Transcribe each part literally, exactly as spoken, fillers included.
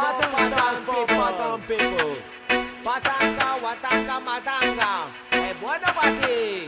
Patang, patang, people, patang, people. Patanga, watanga, matanga. Eh, bueno, pati.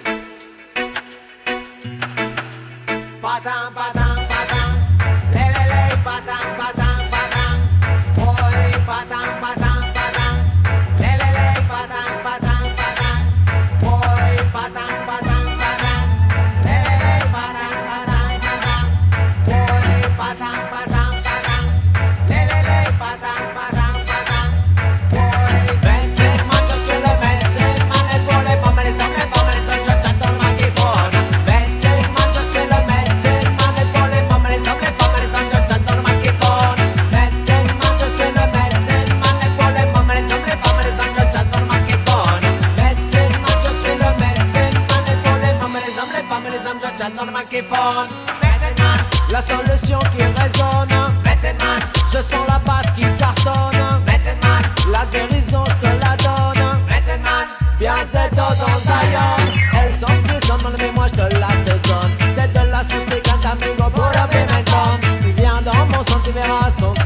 Patang, patang, patang. Le, le, le, patang, patang, patang. Oi, patang, patang, patang. Le, le, le, patang, patang, patang. Oi, patang, patang, patang. Le, le, le, patang, patang, patang. Oi, patang, patang, patang. Le, le, le, patang, patang, patang. Oi, Vincent, mangia sulle mezze, male por le mamme, le somme, le mamme, le sono giocando al macchifone. Vincent, mangia sulle mezze, male por le mamme, le somme, le mamme, le sono giocando al macchifone. Vincent, mangia sulle mezze, male por le mamme, le somme, le mamme, le sono giocando al macchifone. Vincent, mangia sulle mezze, male por le mamme, le somme, le mamme, le sono giocando al macchifone. Vincent Man, la solution qui résonne. Vincent Man, je sens la basse qui cartonne. Vincent Man, la guérison je te la donne. Vincent Man, bien c'est dans Zion. Elle s'emprisonne mais moi je te l'assaisonne. C'est de la sauce piquante amigo pour le pimenton. Tu viens dans mon sang, tu verras ce qu'on